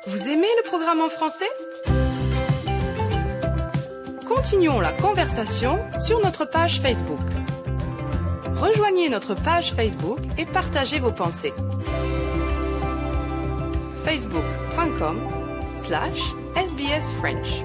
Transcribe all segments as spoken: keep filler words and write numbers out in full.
Vous aimez le programme en français ? Continuons la conversation sur notre page Facebook. Rejoignez notre page Facebook et partagez vos pensées. facebook.com slash SBS French.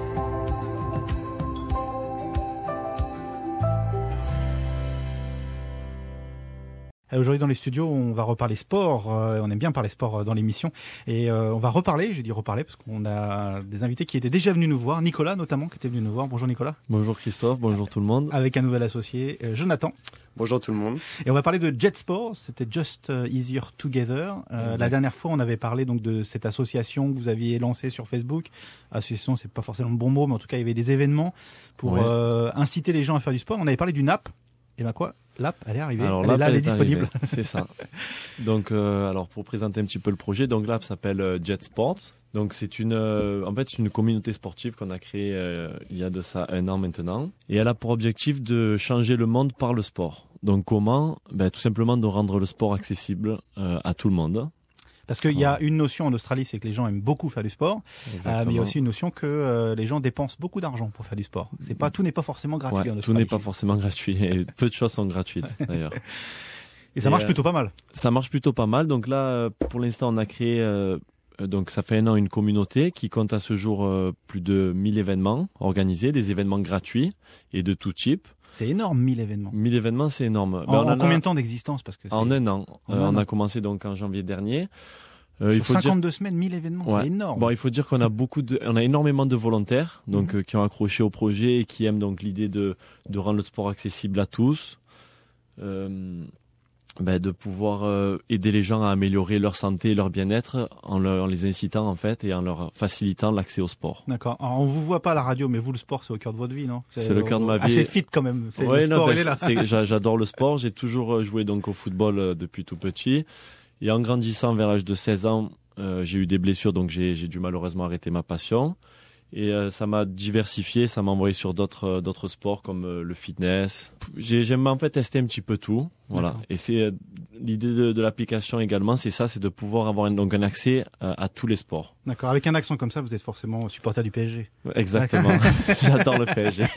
Aujourd'hui dans les studios, on va reparler sport. Euh, on aime bien parler sport dans l'émission. Et euh, on va reparler, je dis reparler, parce qu'on a des invités qui étaient déjà venus nous voir. Nicolas notamment, qui était venu nous voir. Bonjour Nicolas. Bonjour Christophe, bonjour tout le monde. Avec un nouvel associé, euh, Jonathan. Bonjour tout le monde. Et on va parler de Jet Sports, c'était Just Easier Together. Euh, la dernière fois, on avait parlé donc de cette association que vous aviez lancée sur Facebook. Association, c'est pas forcément le bon mot, mais en tout cas, il y avait des événements pour oui. euh, inciter les gens à faire du sport. On avait parlé d'une app. Et ben quoi, l'app, elle est arrivée. Alors, elle est là, elle est, est disponible. C'est ça. Donc, euh, alors pour présenter un petit peu le projet, donc l'app s'appelle euh, Jet Sports. Donc c'est une, euh, en fait, c'est une communauté sportive qu'on a créée euh, il y a de ça un an maintenant, et elle a pour objectif de changer le monde par le sport. Donc comment ? Ben, tout simplement de rendre le sport accessible euh, à tout le monde. Parce qu'il y a une notion en Australie, c'est que les gens aiment beaucoup faire du sport, euh, mais il y a aussi une notion que euh, les gens dépensent beaucoup d'argent pour faire du sport. C'est pas, tout n'est pas forcément gratuit ouais, en Australie. Tout n'est pas forcément gratuit, et peu de choses sont gratuites d'ailleurs. Et ça et marche euh, plutôt pas mal. Ça marche plutôt pas mal. Donc là, pour l'instant, on a créé, euh, donc ça fait un an, une communauté qui compte à ce jour euh, plus de mille événements organisés, des événements gratuits et de tout type. C'est énorme, mille événements. mille événements, c'est énorme. En, ben, on en a, combien de temps d'existence parce que En un an. En euh, un on an. a commencé donc en janvier dernier. Euh, Sur il faut cinquante-deux dire... semaines, mille événements, ouais. C'est énorme. Bon, il faut dire qu'on a beaucoup de, on a énormément de volontaires, donc mmh. euh, qui ont accroché au projet et qui aiment donc l'idée de de rendre le sport accessible à tous. Euh, Ben, de pouvoir euh, aider les gens à améliorer leur santé et leur bien-être en, leur, en les incitant en fait et en leur facilitant l'accès au sport. D'accord. Alors, on vous voit pas à la radio, mais vous, le sport, c'est au cœur de votre vie, non ? C'est, c'est le cœur de ma vie. Assez fit quand même. C'est ouais, le sport, non, il est là. C'est, j'adore le sport. J'ai toujours joué donc au football euh, depuis tout petit. Et en grandissant vers l'âge de seize ans, euh, j'ai eu des blessures, donc j'ai, j'ai dû malheureusement arrêter ma passion. Et euh, ça m'a diversifié, ça m'a envoyé sur d'autres euh, d'autres sports comme euh, le fitness. J'ai, j'aime en fait tester un petit peu tout, voilà. D'accord. Et c'est euh, l'idée de, de l'application également, c'est ça, c'est de pouvoir avoir un, donc un accès euh, à tous les sports. D'accord. Avec un accent comme ça, vous êtes forcément supporter du P S G. Exactement. J'adore le P S G.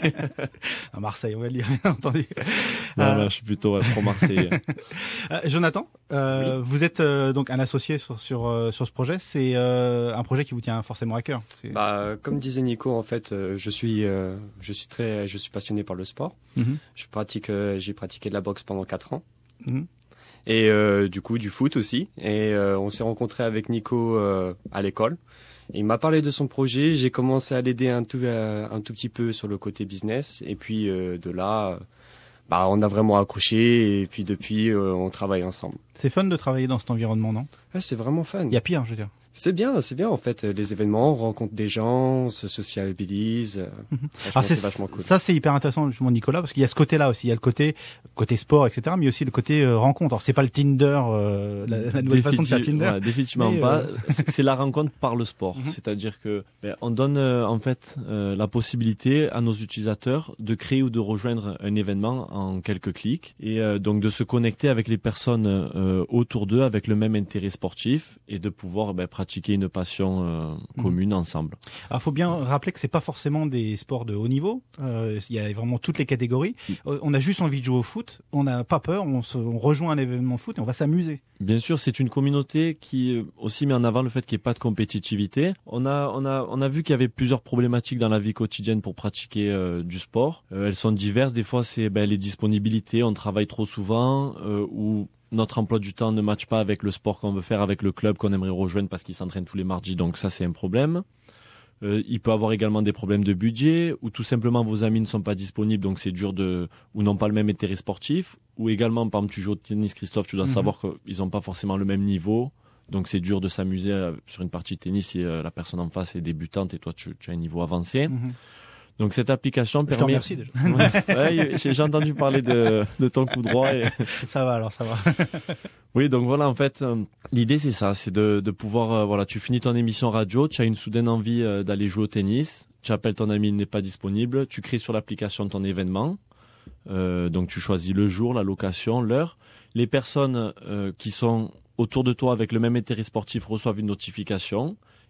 À Marseille, on va le dire, bien entendu. Non, euh... non, je suis plutôt ouais, pro Marseille. euh, Jonathan, euh, oui. vous êtes euh, donc un associé sur sur euh, sur ce projet. C'est euh, un projet qui vous tient forcément à cœur. C'est... Bah, comme disait Nico, en fait, euh, je suis, euh, je suis très, je suis passionné par le sport. Mm-hmm. Je pratique, euh, j'ai pratiqué de la boxe pendant quatre ans. Mm-hmm. Et euh, du coup, du foot aussi. Et euh, on s'est rencontrés avec Nico euh, à l'école. Il m'a parlé de son projet. J'ai commencé à l'aider un tout, euh, un tout petit peu sur le côté business. Et puis euh, de là, euh, bah, on a vraiment accroché. Et puis depuis, euh, on travaille ensemble. C'est fun de travailler dans cet environnement, non ? Ouais, c'est vraiment fun. Il y a pire, je veux dire. C'est bien, c'est bien en fait. Les événements, on rencontre des gens, on se sociabilise. Mmh. Alors c'est, c'est vachement cool. Ça, c'est hyper intéressant, justement, Nicolas, parce qu'il y a ce côté-là aussi. Il y a le côté côté sport, et cetera, mais aussi le côté euh, rencontre. Alors c'est pas le Tinder, euh, la, la nouvelle façon de faire Tinder. Ouais, définitivement mais, pas. Euh... c'est la rencontre par le sport. Mmh. C'est-à-dire que ben, on donne euh, en fait euh, la possibilité à nos utilisateurs de créer ou de rejoindre un événement en quelques clics et euh, donc de se connecter avec les personnes euh, autour d'eux avec le même intérêt sportif et de pouvoir ben, pratiquer une passion euh, commune mmh. ensemble. Alors, il faut bien rappeler que c'est pas forcément des sports de haut niveau. Euh, il y a vraiment toutes les catégories. Mmh. On a juste envie de jouer au foot. On n'a pas peur. On, se, on rejoint un événement foot et on va s'amuser. Bien sûr, c'est une communauté qui aussi met en avant le fait qu'il n'y ait pas de compétitivité. On a, on a, on a vu qu'il y avait plusieurs problématiques dans la vie quotidienne pour pratiquer euh, du sport. Euh, elles sont diverses. Des fois, c'est ben, les disponibilités. On travaille trop souvent euh, ou notre emploi du temps ne matche pas avec le sport qu'on veut faire, avec le club qu'on aimerait rejoindre parce qu'il s'entraîne tous les mardis, donc ça c'est un problème. Euh, il peut avoir également des problèmes de budget, ou tout simplement vos amis ne sont pas disponibles, donc c'est dur de, ou n'ont pas le même intérêt sportif, ou également, par exemple, tu joues au tennis, Christophe, tu dois mmh. savoir qu'ils n'ont pas forcément le même niveau, donc c'est dur de s'amuser sur une partie de tennis si euh, la personne en face est débutante et toi tu, tu as un niveau avancé. Mmh. Donc cette application je permet. Je te remercie déjà. Ouais, j'ai, j'ai entendu parler de, de ton coup droit. Et... Ça va alors, ça va. Oui, donc voilà, en fait, euh, l'idée c'est ça, c'est de, de pouvoir, euh, voilà, tu finis ton émission radio, tu as une soudaine envie euh, d'aller jouer au tennis, tu appelles ton ami, il n'est pas disponible, tu crées sur l'application ton événement, euh, donc tu choisis le jour, la location, l'heure. Les personnes euh, qui sont autour de toi avec le même intérêt sportif reçoivent une notification.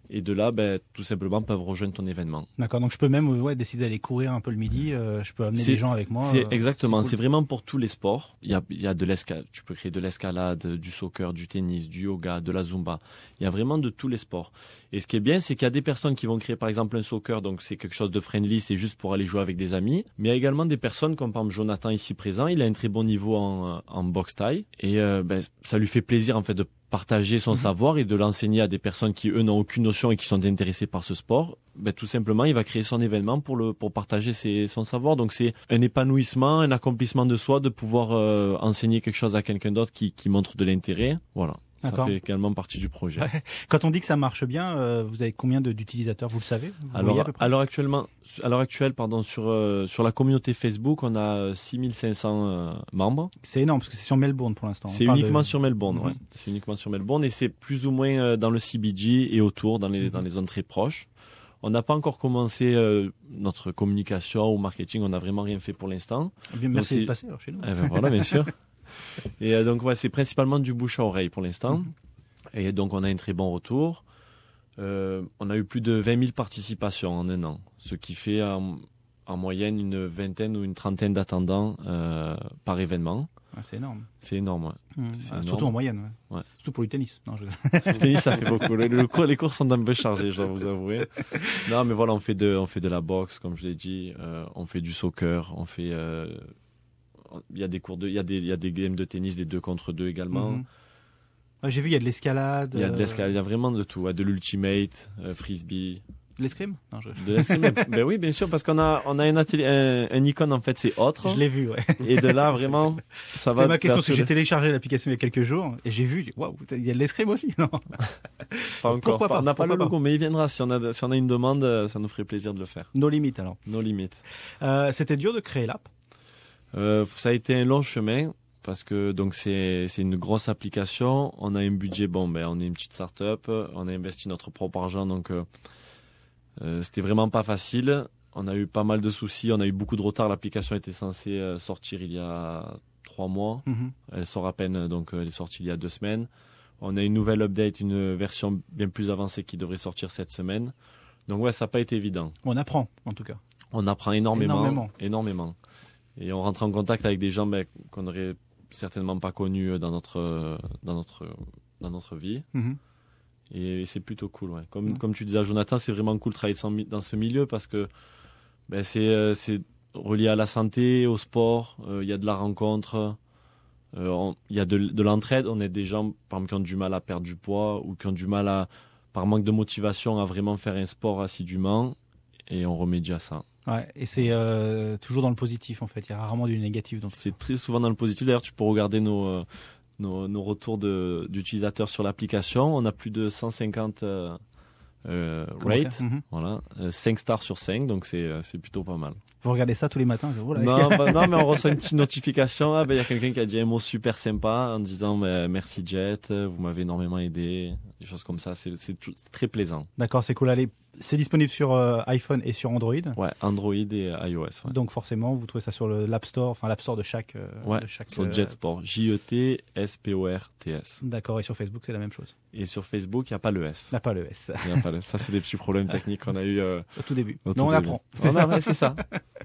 Et de là, ben, tout simplement, peuvent rejoindre ton événement. D'accord, donc je peux même ouais, décider d'aller courir un peu le midi, euh, je peux amener c'est, des gens avec moi. C'est euh, exactement, c'est, cool. c'est vraiment pour tous les sports. Il y a, il y a de l'escalade, tu peux créer de l'escalade, du soccer, du tennis, du yoga, de la zumba. Il y a vraiment de tous les sports. Et ce qui est bien, c'est qu'il y a des personnes qui vont créer par exemple un soccer, donc c'est quelque chose de friendly, c'est juste pour aller jouer avec des amis. Mais il y a également des personnes comme par exemple Jonathan ici présent, il a un très bon niveau en, en boxe thaï. Et euh, ben, ça lui fait plaisir en fait de partager son mmh. savoir et de l'enseigner à des personnes qui eux n'ont aucune notion et qui sont intéressées par ce sport. Ben, tout simplement, il va créer son événement pour le pour partager ses, son savoir. Donc c'est un épanouissement, un accomplissement de soi de pouvoir euh, enseigner quelque chose à quelqu'un d'autre qui qui montre de l'intérêt. Voilà. D'accord. Ça fait également partie du projet. Quand on dit que ça marche bien, euh, vous avez combien de, d'utilisateurs, vous le savez vous Alors, à l'heure actuellement, à l'heure actuelle, pardon, sur euh, sur la communauté Facebook, on a six mille cinq cents euh, membres. C'est énorme parce que c'est sur Melbourne pour l'instant. C'est uniquement de... sur Melbourne, mm-hmm. ouais. C'est uniquement sur Melbourne et c'est plus ou moins euh, dans le C B G et autour, dans les mm-hmm. dans les zones très proches. On n'a pas encore commencé euh, notre communication ou marketing, on n'a vraiment rien fait pour l'instant. Eh bien, merci d'être passé alors chez nous. Eh ben, voilà, bien sûr. Et euh, donc ouais, c'est principalement du bouche à oreille pour l'instant. Mm-hmm. Et donc on a un très bon retour. Euh, on a eu plus de vingt mille participations en un an, ce qui fait en, en moyenne une vingtaine ou une trentaine d'attendants euh, par événement. Ah, c'est énorme. C'est énorme, ouais. Mmh. C'est ah, énorme. Surtout en moyenne, ouais. ouais. Surtout pour le tennis. Non, je... le tennis, ça fait beaucoup. Le, le cours, les cours sont un peu chargés, je dois vous avouer. Non, mais voilà, on fait de, on fait de la boxe, comme je l'ai dit. Euh, on fait du soccer, on fait... Euh, il y a des cours de, il y a des, il y a des games de tennis des deux contre deux également. Mmh. Ah, j'ai vu, il y a de l'escalade. Il y a de l'escalade, il y a vraiment de tout. Ouais, de l'ultimate, euh, frisbee. De l'escrime non, je... De l'escrime Ben oui, bien sûr, parce qu'on a, on a un, atelier, un, un icône, en fait, c'est autre. Je l'ai vu, ouais. Et de là, vraiment, ça va. C'était ma question, parce que j'ai téléchargé l'application il y a quelques jours, et j'ai vu, waouh, il y a de l'escrime aussi, non? Pas encore. Pourquoi pas, on n'a pas le logo, pas. Mais il viendra. Si on a, si on a une demande, ça nous ferait plaisir de le faire. Nos limites, alors. Nos limites. Euh, c'était dur de créer l'app? Euh, ça a été un long chemin. Parce que donc c'est c'est une grosse application, on a un budget, bon ben on est une petite start-up, on a investi notre propre argent, donc euh, euh, c'était vraiment pas facile. On a eu pas mal de soucis, on a eu beaucoup de retard. L'application était censée euh, sortir il y a trois mois, mm-hmm. elle sort à peine, donc elle est sortie il y a deux semaines. On a une nouvelle update, une version bien plus avancée qui devrait sortir cette semaine. Donc ouais, ça n'a pas été évident. On apprend en tout cas. On apprend énormément, énormément, énormément. Et on rentre en contact avec des gens ben, qu'on aurait certainement pas connu dans notre dans notre dans notre vie mm-hmm. et c'est plutôt cool, ouais. Comme mm-hmm. comme tu disais à Jonathan, c'est vraiment cool de travailler dans ce milieu parce que ben c'est c'est relié à la santé, au sport, il euh, y a de la rencontre, il euh, y a de, de l'entraide. On aide des gens par exemple qui ont du mal à perdre du poids ou qui ont du mal à par manque de motivation à vraiment faire un sport assidûment et on remédie à ça. Ouais, et c'est euh, toujours dans le positif en fait, il y a rarement du négatif. Donc c'est très souvent dans le positif. D'ailleurs, tu peux regarder nos euh, nos, nos retours de d'utilisateurs sur l'application. On a plus de cent cinquante euh, euh, rates, mm-hmm. voilà, euh, cinq stars sur cinq, donc c'est euh, c'est plutôt pas mal. Vous regardez ça tous les matins? Oh là, non, bah, non, mais on reçoit une petite notification. Ah, ben il y a quelqu'un qui a dit un mot super sympa en disant bah, merci Jet, vous m'avez énormément aidé, des choses comme ça. C'est c'est, tout, c'est très plaisant. D'accord, c'est cool. Allez. C'est disponible sur euh, iPhone et sur Android. Ouais, Android et iOS. Ouais. Donc forcément, vous trouvez ça sur le, l'App Store, enfin l'App Store de chaque. Euh, ouais. De chaque, sur euh... JetSport, J E T S P O R T S. D'accord. Et sur Facebook, c'est la même chose. Et sur Facebook, il n'y a pas le S. Il n'y a pas le S. Il n'y a pas le S. Ça, c'est des petits problèmes techniques qu'on a eu euh, au tout début. Au Mais tout on début. apprend. On apprend, c'est ça.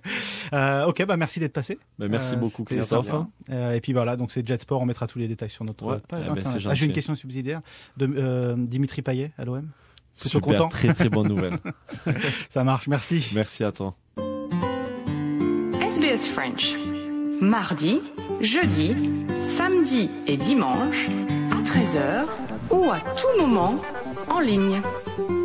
euh, ok, bah merci d'être passé. Bah, merci euh, beaucoup, Christophe. Euh, et puis voilà, donc c'est JetSport. On mettra tous les détails sur notre ouais. page. Eh ben, ah, j'ai une question subsidiaire de euh, Dimitri Payet à l'O M. Plutôt Super, content. Très très bonne nouvelle. Ça marche, merci. Merci à toi. S B S French. Mardi, jeudi, samedi et dimanche à treize heures ou à tout moment en ligne.